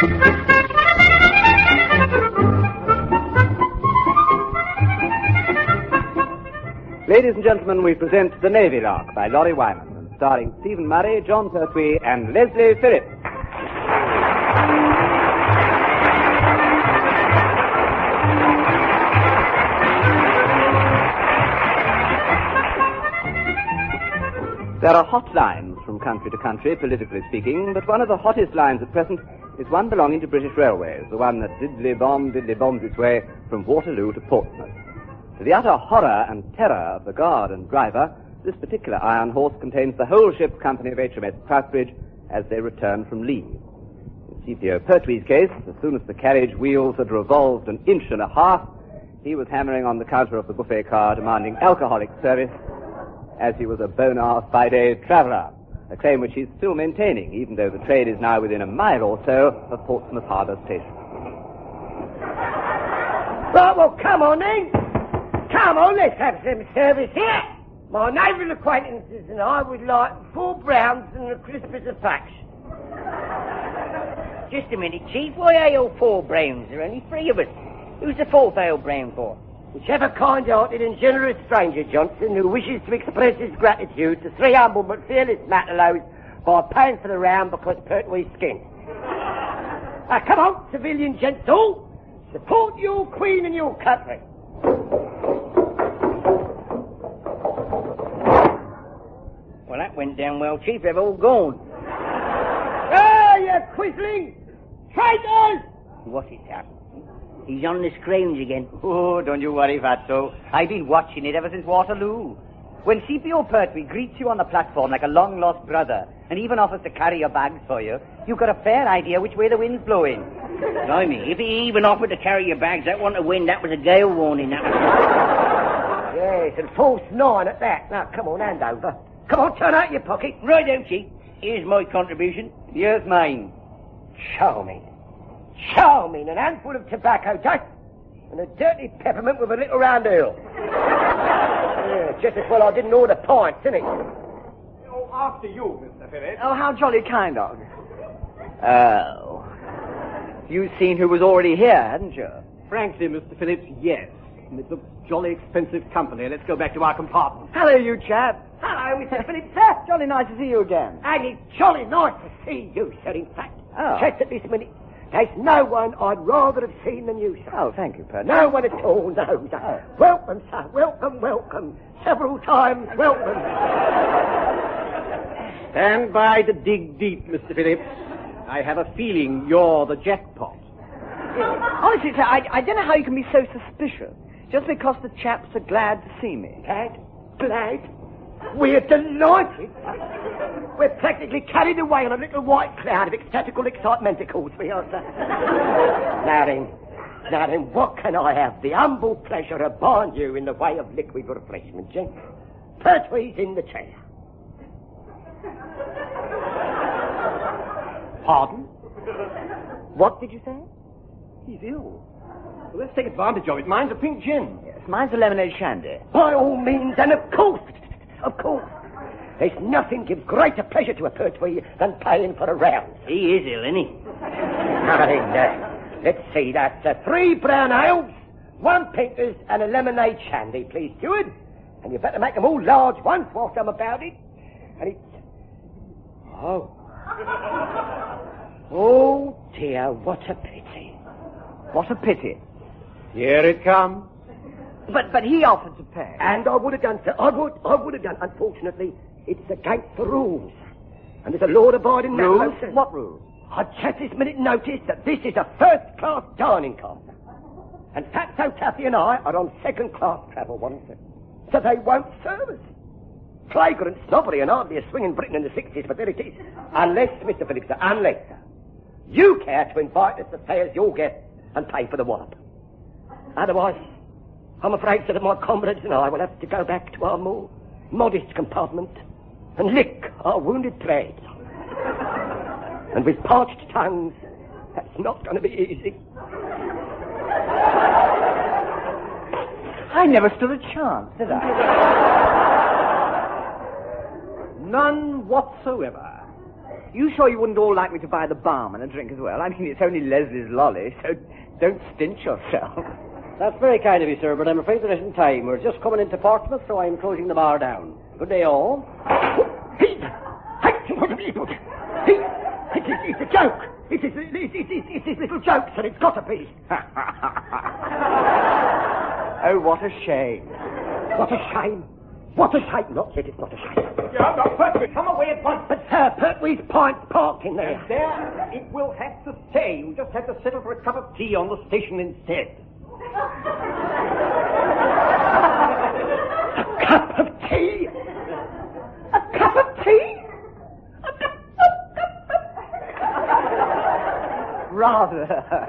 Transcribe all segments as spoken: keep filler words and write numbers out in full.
Ladies and gentlemen, we present The Navy Lark by Laurie Wyman, and starring Stephen Murray, John Pertwee, and Leslie Phillips. There are hot lines from country to country, politically speaking, but one of the hottest lines at present is one belonging to British Railways, the one that diddly-bomb, diddly-bombs its way from Waterloo to Portsmouth. To the utter horror and terror of the guard and driver, this particular iron horse contains the whole ship's company of H M S Proudbridge as they return from leave. In C P O Pertwee's case, as soon as the carriage wheels had revolved an inch and a half, he was hammering on the counter of the buffet car demanding alcoholic service, as he was a bona fide traveller, a claim which he's still maintaining, even though the train is now within a mile or so of Portsmouth Harbour Station. Right, well, come on then. Come on, let's have some service here. My naval acquaintances and I would like four browns and a crisp as a fax. Just a minute, Chief. Why are you four browns? There are only three of us. Who's the fourth ale brown for? Whichever kind-hearted and generous stranger, Johnson, who wishes to express his gratitude to three humble but fearless Matterlows by paying for the round because Pertwee's skin. Now, come on, civilian gents all. Support your queen and your country. Well, that went down well, Chief. They've all gone. Ah, you quisling! Traitors! What is that? He's on the screens again. Oh, don't you worry, Fatso. I've been watching it ever since Waterloo. When C P O Pertwee greets you on the platform like a long-lost brother and even offers to carry your bags for you, you've got a fair idea which way the wind's blowing. Blimey, if he even offered to carry your bags, that wasn't a wind, that was a gale warning. That was... Yes, and false nine at that. Now, come on, hand over. Come on, turn out your pocket. Right out, Chief. Here's my contribution. Here's mine. Charming. Charming. An handful of tobacco dust and a dirty peppermint with a little round ale. Yeah, just as well I didn't order pints, isn't it? Oh, after you, Mister Phillips. Oh, how jolly kind of you. Oh. You've seen who was already here, hadn't you? Frankly, Mister Phillips, yes. And it looks jolly expensive company. Let's go back to our compartment. Hello, you chap. Hello, Mister Phillips, sir. Jolly nice to see you again. And it's jolly nice to see you, sir, in fact. Oh. Just at this minute, there's no one I'd rather have seen than you, sir. Oh, thank you, Pertwee. No one at all, no, no. Oh. Welcome, sir, welcome, welcome. Several times, welcome. Stand by to dig deep, Mister Phillips. I have a feeling you're the jackpot. Honestly, sir, I, I don't know how you can be so suspicious just because the chaps are glad to see me. Glad? Glad? We're delighted. We're practically carried away on a little white cloud of ecstatical excitementicals, we are, sir. Now then, now then, what can I have the humble pleasure of buying you in the way of liquid refreshment, gents? Pertwee's in the chair. Pardon? What did you say? He's ill. Well, let's take advantage of it. Mine's a pink gin. Yes, mine's a lemonade shandy. By all means, and of course, of course. There's nothing gives greater pleasure to a Pertwee than paying for a round. He is ill, isn't he? Now then, uh, let's see, that's uh, three brown ales, one pinkers, and a lemonade shandy, please, steward. And you better make them all large ones whilst I'm about it. And it's... Oh. Oh, dear, what a pity. What a pity. Here it comes. But but he offered to pay. And I would have done, sir. I would, I would have done. Unfortunately, it's against the rules. And there's a law-abiding... Rules? No, What rules? I just this minute noticed that this is a first-class dining car. And Fatso, Taffy and I are on second-class travel, one sir. So they won't serve us. Flagrant snobbery and hardly a swing in Britain in the sixties, but there it is. Unless, Mister Phillips, sir, unless, sir, you care to invite us to stay as your guests and pay for the wallop. Otherwise, I'm afraid, sir, that my comrades and I will have to go back to our more modest compartment and lick our wounded threads. And with parched tongues, that's not going to be easy. I never stood a chance, did I? None whatsoever. you sure you wouldn't all like me to buy the barman a drink as well? I mean, it's only Leslie's lolly, so don't stint yourself. That's very kind of you, sir, but I'm afraid there isn't time. We're just coming into Portsmouth, so I'm closing the bar down. Good day, all. It's a joke. It is, it is, it is, it is little jokes, and it's got to be. Oh, what a shame. What a shame. What a shame. Not yet, it's not a shame. Yeah, no, Pertwee, come away at once. But, sir, Pertwee's Point's parked in there. And there it will have to stay. You just have to settle for a cup of tea on the station instead. A cup of tea? A cup of tea? Rather.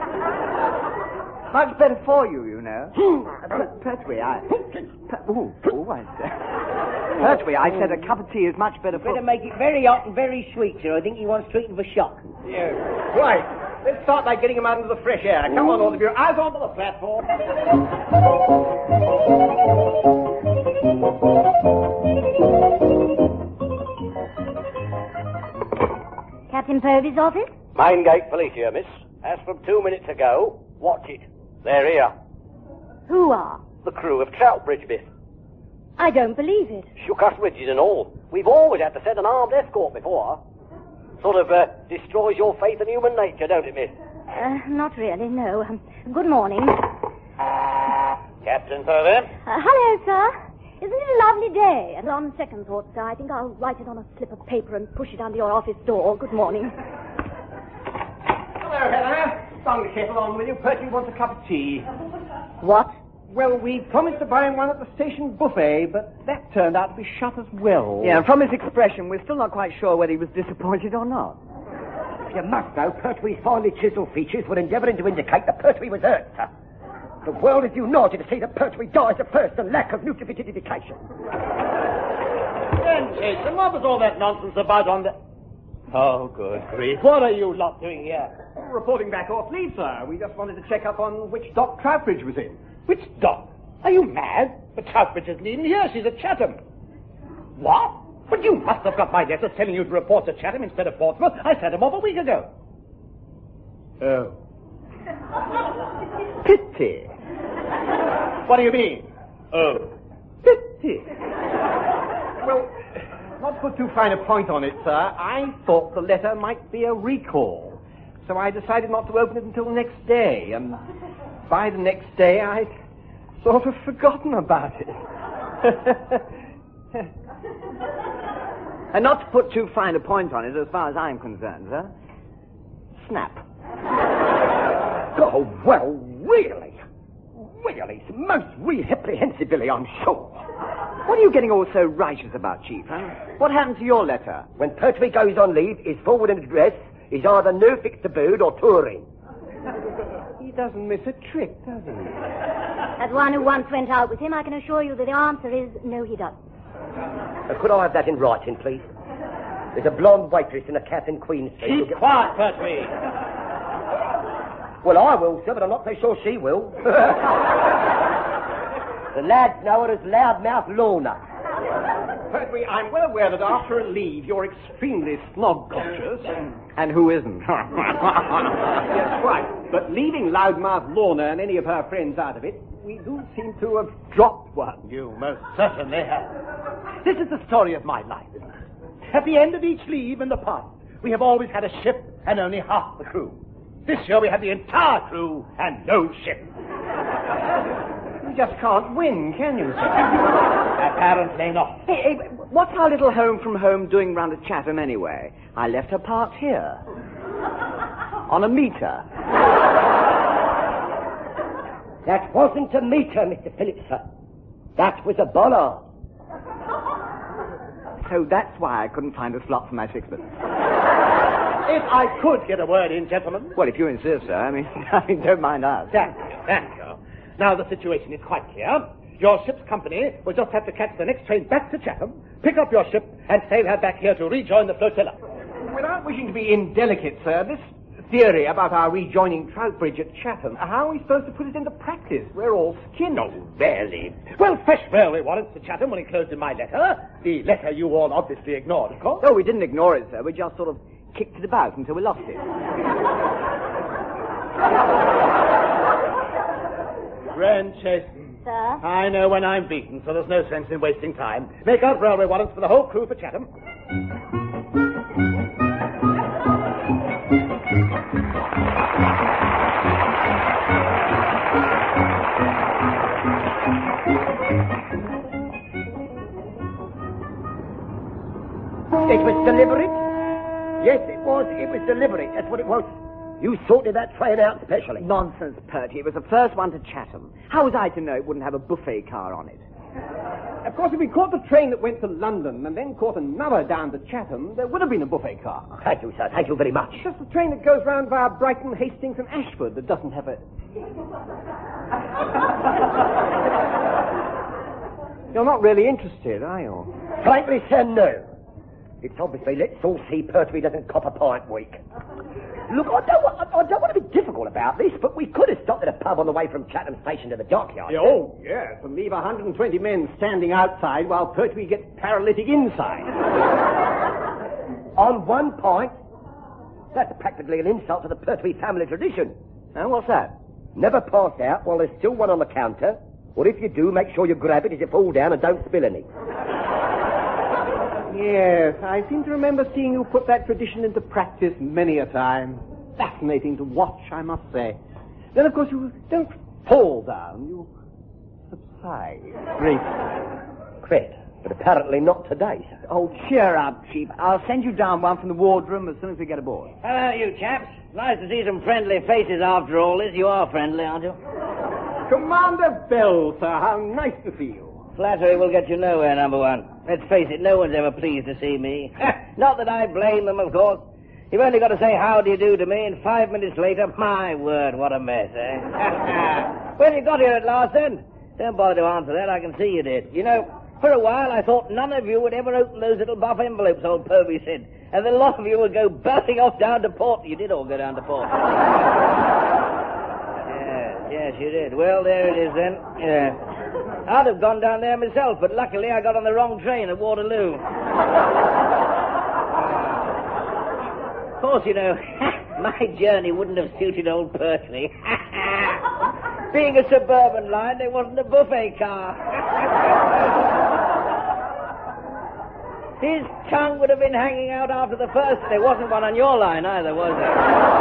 Much better for you, you know. But Pertwee, I... Per- ooh, ooh, I said... Pertwee, I said a cup of tea is much better for... Better make it very hot and very sweet, sir. I think he wants treating for shock. Yeah, right. Let's start by getting him out into the fresh air. Come on, all of you. Eyes onto the platform. Captain Purvis' office? Mindgate Police here, miss. As from two minutes ago, watch it. They're here. Who are? The crew of Troutbridge, miss. I don't believe it. Shook us ridges and all. We've always had to send an armed escort before. Sort of uh, destroys your faith in human nature, don't it, miss? Uh, not really, no. Um, good morning. Captain Purvis? Uh, hello, sir. Isn't it a lovely day? And on second thought, sir, I think I'll write it on a slip of paper and push it under your office door. Good morning. Hello, Helena. Bung the kettle on with you. Pertwee wants a cup of tea. What? Well, we promised to buy him one at the station buffet, but that turned out to be shut as well. Yeah, and from his expression, we're still not quite sure whether he was disappointed or not. You must know Pertwee's finely chiselled features were endeavouring to indicate that Pertwee was hurt, sir. The world is united to see that Pertwee dies of thirst and lack of nutritive education. Then, Jason, what was all that nonsense about on the... Oh, good grief. What are you lot doing here? We're reporting back off leave, sir. We just wanted to check up on which dock Troutbridge was in. Which dock? Are you mad? But Troutbridge isn't even here. She's at Chatham. What? But you must have got my letters telling you to report to Chatham instead of Portsmouth. I sent them off a week ago. Oh. Pity. What do you mean? Oh. Pity. Well, not to put too fine a point on it, sir, I thought the letter might be a recall. So I decided not to open it until the next day. And by the next day, I'd sort of forgotten about it. And not to put too fine a point on it, as far as I'm concerned, sir. Snap. Oh, well, really? Really, it's most reprehensible, I'm sure. What are you getting all so righteous about, Chief, huh? What happened to your letter? When Pertwee goes on leave, his forward address is either no fixed abode or touring. He doesn't miss a trick, does he? As one who once went out with him, I can assure you that the answer is no, he doesn't. Uh, could I have that in writing, please? There's a blonde waitress in a cap in Queen Street. Keep quiet, Pertwee. Well, I will, sir, but I'm not so sure she will. The lads know her as Loudmouth Lorna. Pertwee, I'm well aware that after a leave, you're extremely snobgulchous. And... And who isn't? Yes, right. But leaving Loudmouth Lorna and any of her friends out of it, we do seem to have dropped one. You most certainly have. This is the story of my life. At the end of each leave in the past, we have always had a ship and only half the crew. This year we have the entire crew and no ship. You just can't win, can you, sir? Apparently not. Hey, hey, what's our little home from home doing round at Chatham anyway? I left her parked here. On a meter. That wasn't a meter, Mister Phillips, sir. That was a bollard. So that's why I couldn't find a slot for my sixpence. If I could get a word in, gentlemen. Well, if you insist, sir. I mean, I mean, don't mind us. Thank you, thank you. Now the situation is quite clear. Your ship's company will just have to catch the next train back to Chatham, pick up your ship, and sail her back here to rejoin the flotilla. Without wishing to be indelicate, sir, this theory about our rejoining Troutbridge at Chatham, how are we supposed to put it into practice? We're all skinned. No, barely. Well, fresh railway warrants to Chatham will enclosed in my letter. The letter you all obviously ignored, of course. No, we didn't ignore it, sir. We just sort of kicked it about until we lost it. Francesca, Sir? I know when I'm beaten, so there's no sense in wasting time. Make out railway warrants for the whole crew for Chatham. It was deliberate? Yes, it was. It was deliberate. That's what it was. You sorted that train out specially. Nonsense, Pertwee. It was the first one to Chatham. How was I to know it wouldn't have a buffet car on it? Of course, if we caught the train that went to London and then caught another down to Chatham, there would have been a buffet car. Thank you, sir. Thank you very much. It's just the train that goes round via Brighton, Hastings and Ashford that doesn't have a... You're not really interested, are you? Frankly, sir, no. It's obviously let's all see Pertwee doesn't cop a pint week. Look, I don't, want, I don't want to be difficult about this, but we could have stopped at a pub on the way from Chatham Station to the dockyard. Yeah, oh, yes, and leave one hundred twenty men standing outside while Pertwee gets paralytic inside. On one point, that's practically an insult to the Pertwee family tradition. Oh, what's that? Never pass out while there's still one on the counter, or if you do, make sure you grab it as you fall down and don't spill any. Yes, I seem to remember seeing you put that tradition into practice many a time. Fascinating to watch, I must say. Then, of course, you don't fall down, you subside. Great. Great, but apparently not today, sir. Oh, cheer up, Chief. I'll send you down one from the wardroom as soon as we get aboard. Hello, you chaps. Nice to see some friendly faces after all this. You are friendly, aren't you? Commander Bell, sir, how nice to see you. Flattery will get you nowhere, number one. Let's face it, no one's ever pleased to see me. Not that I blame them, of course. You've only got to say how do you do to me, and five minutes later, my word, what a mess, eh? Well, you got here at last, then. Don't bother to answer that, I can see you did. You know, for a while I thought none of you would ever open those little buff envelopes old Povey said, and the lot of you would go belting off down to port. You did all go down to port. Yes, yes, you did. Well, there it is, then. Yeah. I'd have gone down there myself, but luckily I got on the wrong train at Waterloo. Of course, you know, my journey wouldn't have suited old Pertwee. Being a suburban line, there wasn't a buffet car. His tongue would have been hanging out after the first. There wasn't one on your line either, was there?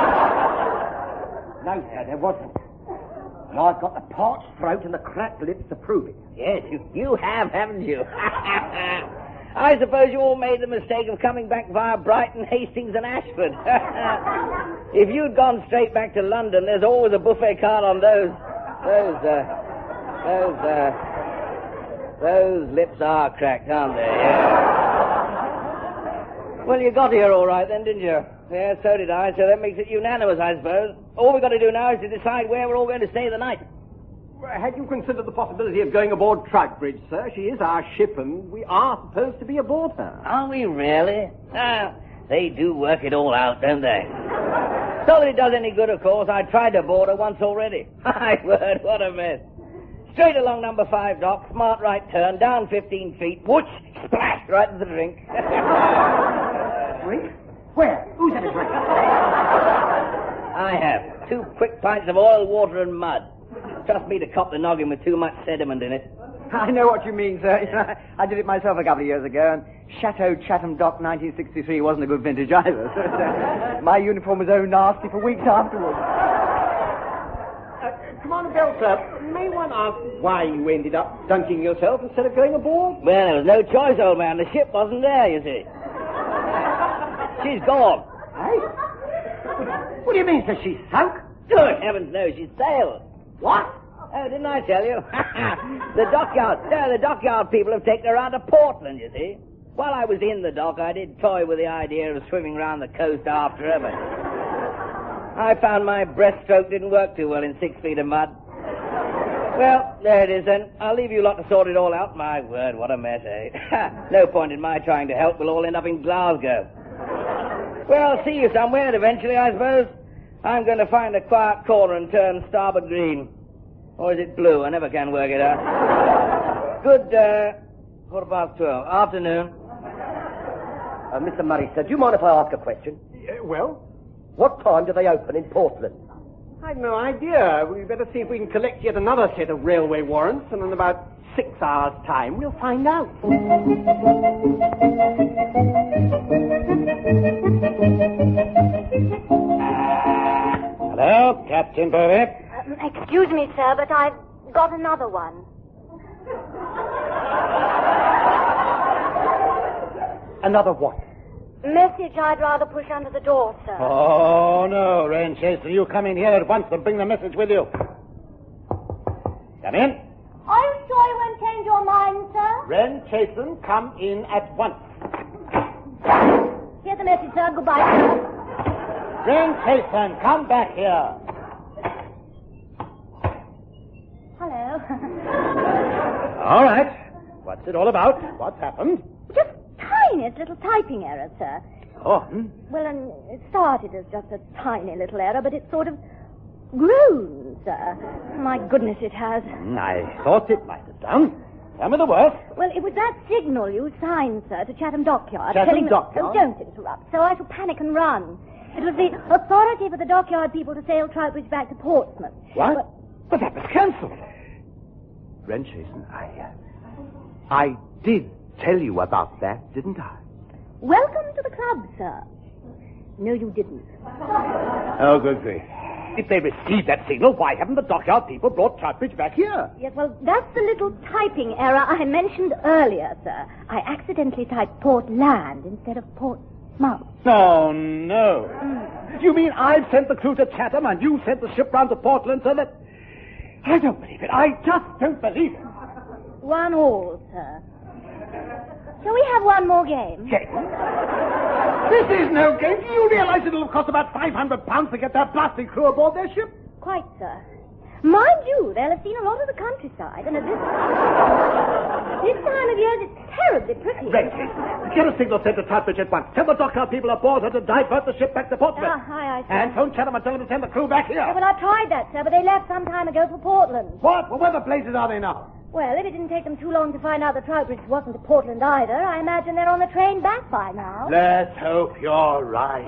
No, sir, there wasn't. And I've got the parched throat and the cracked lips to prove it. Yes, you, you have, haven't you? I suppose you all made the mistake of coming back via Brighton, Hastings and Ashford. If you'd gone straight back to London, there's always a buffet car on those. Those, uh, those, uh, those lips are cracked, aren't they? Yeah. Well, you got here all right then, didn't you? Yeah, so did I, so that makes it unanimous, I suppose. All we've got to do now is to decide where we're all going to stay the night. Well, had you considered the possibility of going aboard Troutbridge, sir? She is our ship, and we are supposed to be aboard her. Are we really? Ah, they do work it all out, don't they? So that it does any good, of course. I tried to board her once already. My word, what a mess. Straight along number five dock, smart right turn, down fifteen feet, whoosh, splash, right into the drink. Drink? Where? Who's had a drink? I have. Two quick pints of oil, water, and mud. Trust me to cop the noggin with too much sediment in it. I know what you mean, sir. I did it myself a couple of years ago, and Chateau Chatham Dock nineteen sixty-three wasn't a good vintage either. So, uh, my uniform was so nasty for weeks afterwards. Uh, Commander Bell, sir, may one ask why you ended up dunking yourself instead of going aboard? Well, there was no choice, old man. The ship wasn't there, you see. She's gone. Hey? What do you mean, sir? She's sunk? Good heavens, no, she's sailed. What? Oh, didn't I tell you? The dockyard, no, the dockyard people have taken her out to Portland, you see. While I was in the dock, I did toy with the idea of swimming round the coast after her, but I found my breaststroke didn't work too well in six feet of mud. Well, there it is then. I'll leave you lot to sort it all out. My word, what a mess, eh? No point in my trying to help. We'll all end up in Glasgow. Well, I'll see you somewhere eventually, I suppose. I'm going to find a quiet corner and turn starboard green. Or is it blue? I never can work it out. Good, uh, quarter past twelve. Afternoon. Uh, Mister Murray, sir, do you mind if I ask a question? Uh, well? What time do they open in Portland? I've no idea. We'd better see if we can collect yet another set of railway warrants, and in about six hours' time we'll find out. Hello, Captain Burry. Um, excuse me, sir, but I've got another one. Another what? Message I'd rather push under the door, sir. Oh, no, Wren Chasen. You come in here at once and bring the message with you. Come in. Are you sure you won't change your mind, sir? Wren Chasen, come in at once. Here's the message, sir. Goodbye, sir. Wren Chasen, come back here. Hello. All right. What's it all about? What's happened? Just tiniest little typing error, sir. Oh, hmm? Well, um, it started as just a tiny little error, but it's sort of grown, sir. My goodness, it has. Mm, I thought it might have done. Tell me the worst. Well, it was that signal you signed, sir, to Chatham Dockyard. Chatham telling them- Dockyard? Oh, don't interrupt. So I shall panic and run. It was the authority for the dockyard people to sail Troutbridge back to Portsmouth. What? But, But that was cancelled. Wren Chasen, I, uh, I did tell you about that, didn't I? welcome to the club, sir. No, you didn't. Oh, good grief. If they received that signal, why haven't the dockyard people brought Troutbridge back here? Yes, well, that's the little typing error I mentioned earlier, sir. I accidentally typed Portland instead of Portsmouth. Oh, no. Mm. You mean I've sent the crew to Chatham and you sent the ship round to Portland so that... I don't believe it. I just don't believe it. One all, sir. Shall we have one more game? Game? This is no game. Do you realize it'll cost about five hundred pounds to get that blasted crew aboard their ship? Quite, sir. Mind you, they'll have seen a lot of the countryside, and at this... this time of year, it's terribly pretty. Reggie, get a signal sent to Troutbridge at once. Tell the dockyard people aboard her to divert the ship back to Portsmouth. Ah, aye, aye, sir. And phone Chatham and tell them to send the crew back here. Yeah, well, I tried that, sir, but they left some time ago for Portland. What? Well, where the blazes are they now? Well, if it didn't take them too long to find out that Troutbridge wasn't at Portland either, I imagine they're on the train back by now. Let's hope you're right.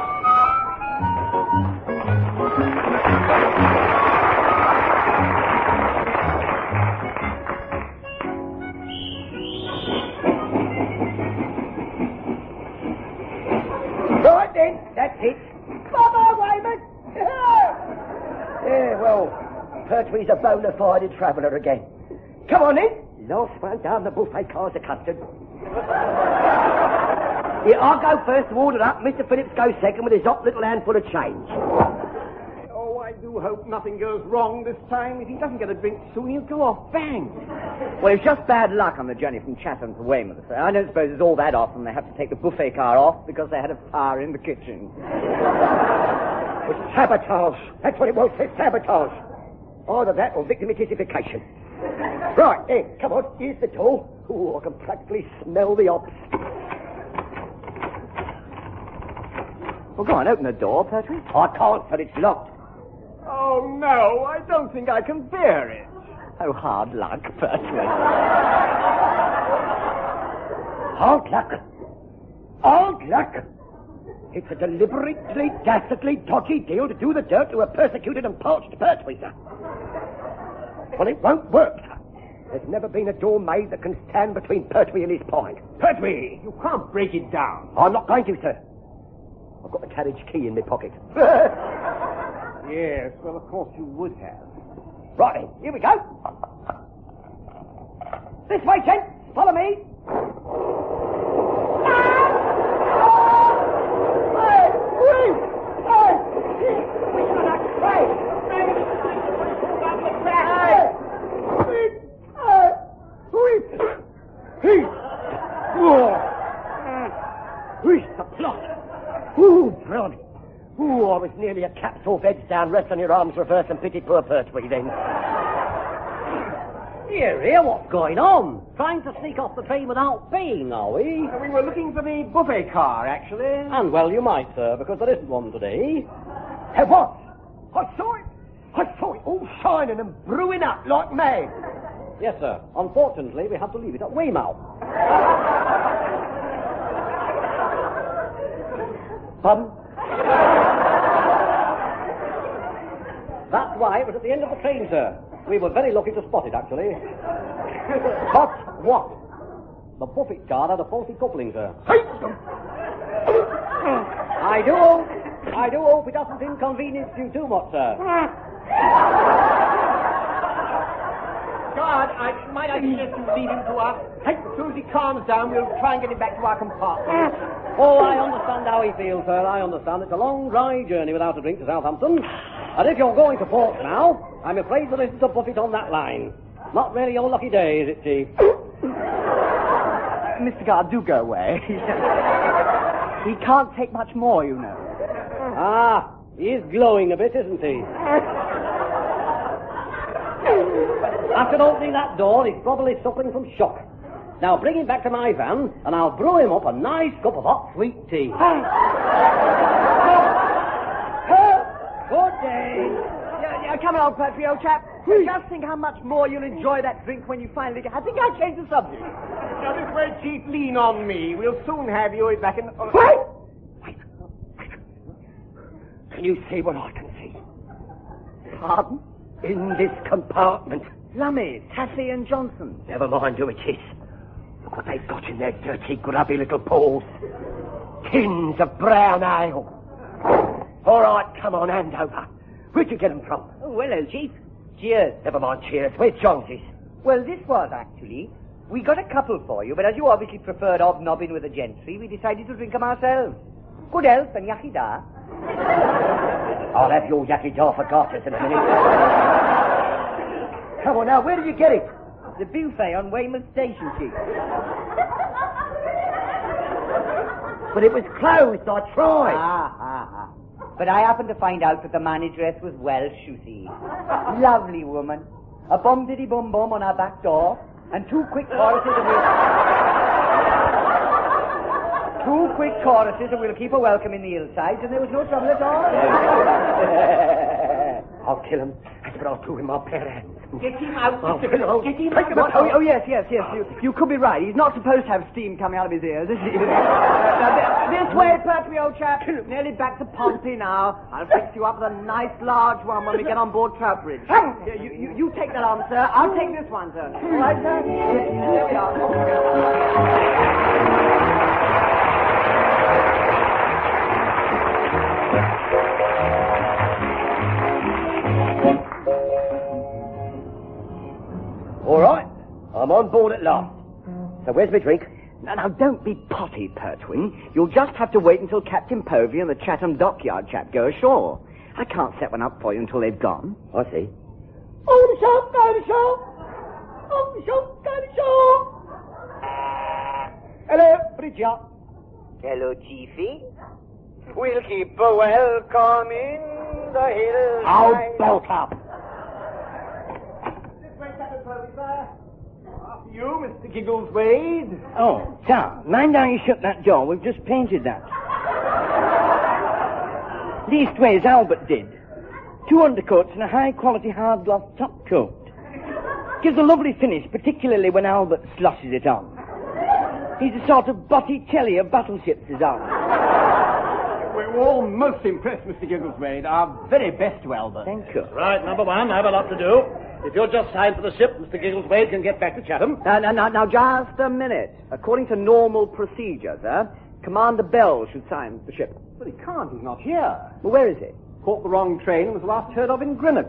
Right then, that's it. Bye-bye, Weymouth. Yeah, well, Pertwee's a bona fide traveller again. Come on in. Last one down the buffet cars of custard. Yeah, I'll go first to order up. Mister Phillips goes second with his hot little handful of change. Oh, I do hope nothing goes wrong this time. If he doesn't get a drink soon, he'll go off bang. Well, it's just bad luck on the journey from Chatham to Weymouth, sir. I don't suppose it's all that often they have to take the buffet car off because they had a fire in the kitchen. It's sabotage. That's what it was, it's sabotage. Either that or victim identification. Right, then, come on, here's the door. Ooh, I can practically smell the ops. Well, go on, open the door, Pertwee. I can't, sir, it's locked. Oh, no, I don't think I can bear it. Oh, hard luck, Pertwee. Hard luck. Hard luck. It's a deliberately, dastardly, dodgy deal to do the dirt to a persecuted and parched Pertwee, sir. Well, it won't work, sir. There's never been a door made that can stand between Pertwee and his pint. Pertwee, you can't break it down. I'm not going to, sir. I've got the carriage key in my pocket. Yes, well, of course you would have. Right then, here we go. This way, gents. Follow me. The plot. Ooh, Bronny. Ooh, I was nearly a capsule beds down, rest on your arms, reverse, and pity poor Pertwee then. Here, here, what's going on? Trying to sneak off the train without paying, are we? Uh, we were looking for the buffet car, actually. And well you might, sir, because there isn't one today. Hey, what? I saw it. I saw it all shining and brewing up like mad. Yes, sir. Unfortunately, we had to leave it at Weymouth. Pardon? why, it was at the end of the train, sir. We were very lucky to spot it, actually. But what? The buffet guard had a faulty coupling, sir. I do hope, I do hope it doesn't inconvenience you too much, sir. God, I, might I suggest you leave him to us? As soon as he calms down, we'll try and get him back to our compartment. Oh, I understand how he feels, sir. I understand. It's a long, dry journey without a drink to Southampton. And if you're going to port now, I'm afraid there isn't a buffet on that line. Not really your lucky day, is it, Chief? Uh, Mister Guard, do go away. He can't take much more, you know. Ah, he is glowing a bit, isn't he? After opening that door, he's probably suffering from shock. Now bring him back to my van, and I'll brew him up a nice cup of hot sweet tea. Good day. Yeah, yeah, come on, Pertwee, old chap. Just think how much more you'll enjoy that drink when you finally get... I think I'll change the subject. Now, this way, Chief, lean on me. We'll soon have you back in... Uh, Wait! Wait. Can you see what I can see? Pardon? In this compartment. Lummy, Taffy and Johnson. Never mind who it is. Look what they've got in their dirty, grubby little paws. Tins of brown ale. All right, come on, hand over. Where'd you get them from? Oh, hello, Chief. Cheers. Never mind, cheers. Where's Jonesy's? Well, this was actually... We got a couple for you, but as you obviously preferred hobnobbing with the gentry, we decided to drink them ourselves. Good health and yakida. I'll have your yakida for garters in a minute. Come on now, where did you get it? The buffet on Weymouth Station, Chief. But it was closed, I tried. Ah, ah, ah. But I happened to find out that the manageress was Welsh, you see. Lovely woman. A bum-diddy-bum-bum on her back door, and two quick choruses and we'll... two quick choruses and we'll keep her welcome in the hillsides, and there was no trouble at all. I'll kill him. That's what I'll do in my bare hands. Get him out, I'll Mister kill him. Get him Take him out. out. Oh, oh, yes, yes, yes. You, you could be right. He's not supposed to have steam coming out of his ears, is he? uh, now, this way, Pertwee, old chap. Nearly back to Pompey now. I'll fix you up with a nice large one when we get on board Troutbridge. Here, you, you, you take that arm, sir. I'll take this one, sir. All right, sir? There we are. All right, I'm on board at last. So where's my drink? Now, now, don't be potty, Pertwee. You'll just have to wait until Captain Povey and the Chatham Dockyard chap go ashore. I can't set one up for you until they've gone. I see. On the shore, go to shore. On the shore, go to shore. Hello, Bridger. Hello, Chiefy. We'll keep a welcome in the hills. I'll bolt up. After you, Mister Giggleswade. Oh, Tom, mind how you shut that door. We've just painted that. Leastways, Albert did. Two undercoats and a high-quality hard gloss top coat. Gives a lovely finish, particularly when Albert sloshes it on. He's a sort of Botticelli of battleships, is Albert. We're all most impressed, Mister Giggleswade. Our very best to Albert. Thank you. Right, number one, I have a lot to do. If you're just signed for the ship, Mister Giggleswade can get back to Chatham. Now, now, now, now, just a minute. According to normal procedure, sir, Commander Bell should sign the ship. But he can't, he's not here. Well, where is he? Caught the wrong train and was last heard of in Greenock.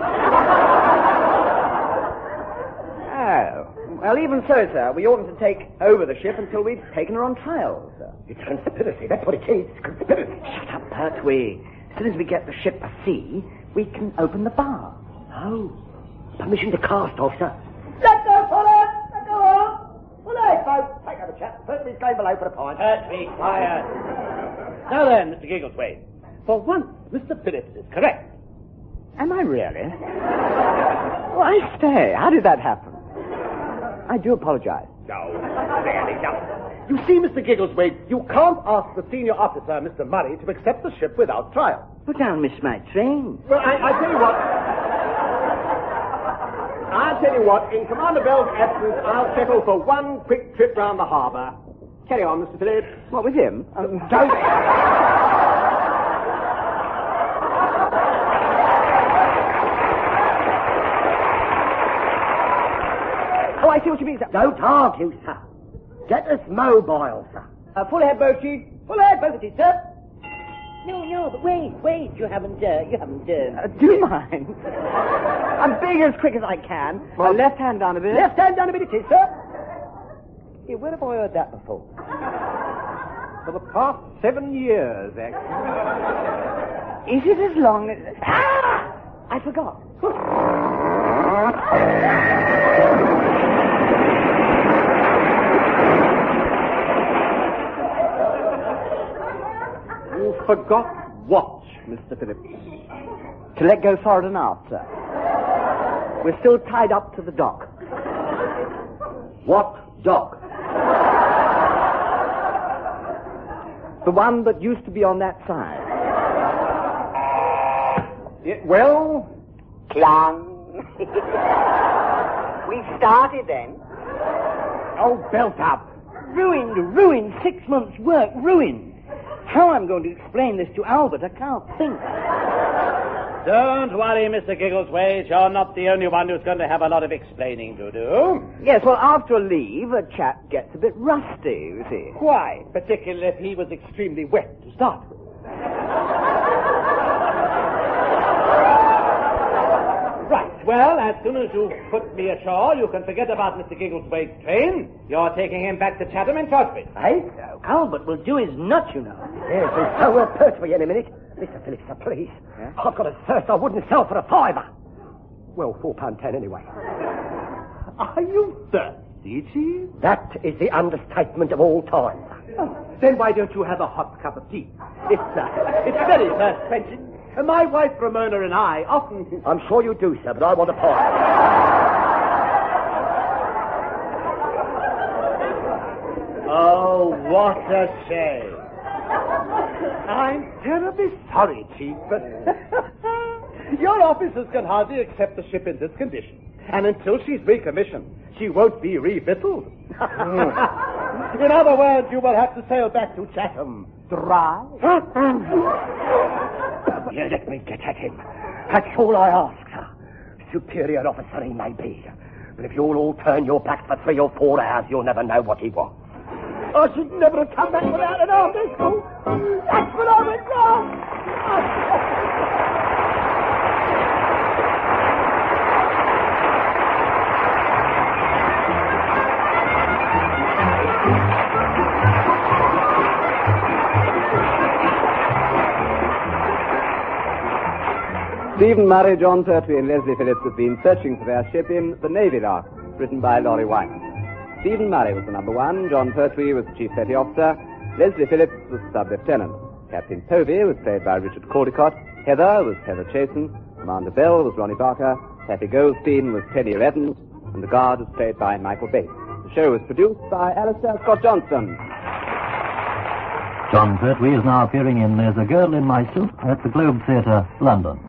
Oh. Well, even so, sir, we oughtn't to take over the ship until we've taken her on trial, sir. It's conspiracy, that's what it is. Conspiracy. Shut up, Pertwee. As soon as we get the ship a sea, we can open the bar. Oh. Permission to cast, officer. Let go, fellas! Let go on! Well, hey, folks, take over, chap. Pertwee's going below for a pint. Let me quiet. Now then, Mister Giggleswade, for once, Mister Phillips is correct. Am I really? Well, I say, how did that happen? I do apologize. No, really, no. You see, Mister Giggleswade, you can't ask the senior officer, Mister Murray, to accept the ship without trial. But I'll miss my train. Well, I, I tell you what. I'll tell you what, in Commander Bell's absence, I'll settle for one quick trip round the harbour. Carry on, Mister Phillips. What, with him? Um, don't... see what you mean, sir. Don't argue, sir. Get us mobile, sir. Uh, full ahead, boat, Chief. Full ahead, both of you, sir. No, no, but wait, wait. You haven't, uh, you haven't, uh... Uh, do you mind? I'm being as quick as I can. Uh, left hand down a bit. Left hand down a bit it is, sir. Here, where have I heard that before? For the past seven years, actually. Is it as long as... Ah! I forgot. You forgot what, Mister Phillips? To let go forward and aft, sir. We're still tied up to the dock. What dock? The one that used to be on that side. Yeah, well? Clang. We started then. Oh, belt up. Ruined, ruined. Six months' work, ruined. How I'm going to explain this to Albert, I can't think. Don't worry, Mister Giggleswaite. You're not the only one who's going to have a lot of explaining to do. Yes, well, after a leave, a chap gets a bit rusty, you see. Why? Particularly if he was extremely wet to start with. Right. Well, as soon as you put me ashore, you can forget about Mister Giggleswaite's train. You're taking him back to Chatham and Crosby. Eh? Albert will do his nut, you know. Yes, and so we'll perch for you in a minute. Mister Phillips, sir, please. Yeah? I've got a thirst I wouldn't sell for a fiver. Well, four pound ten anyway. Are you thirsty, Chief? That is the understatement of all time. Oh, then why don't you have a hot cup of tea? It's, uh, it's very first pension. Uh, my wife, Ramona, and I often... I'm sure you do, sir, but I want a pie. Oh, what a shame. I'm terribly sorry, Chief, but your officers can hardly accept the ship in this condition. And until she's recommissioned, she won't be refitted. In other words, you will have to sail back to Chatham dry. You let me get at him. That's all I ask, sir. Superior officer he may be. But if you'll all turn your backs for three or four hours, you'll never know what he wants. I should never have come back without an article. That's what I went wrong. Stephen Murray, John Pertwee and Leslie Phillips have been searching for their ship in The Navy Lark, written by Laurie White. Stephen Murray was the number one, John Pertwee was the chief petty officer, Leslie Phillips was the sub-lieutenant. Captain Povey was played by Richard Caldecott, Heather was Heather Chasen, Commander Bell was Ronnie Barker, Happy Goldstein was Penny Redden, and the guard was played by Michael Bates. The show was produced by Alistair Scott Johnston. John Pertwee is now appearing in There's a Girl in My Soup at the Globe Theatre, London.